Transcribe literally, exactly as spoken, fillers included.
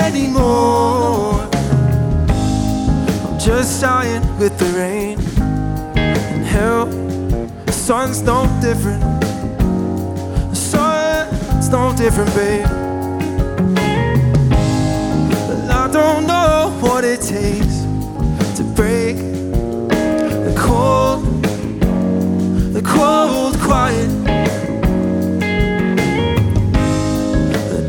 anymore. I'm just sighing with the rain. And hell, the sun's no different. The sun's no different, babe. But I don't know what it takes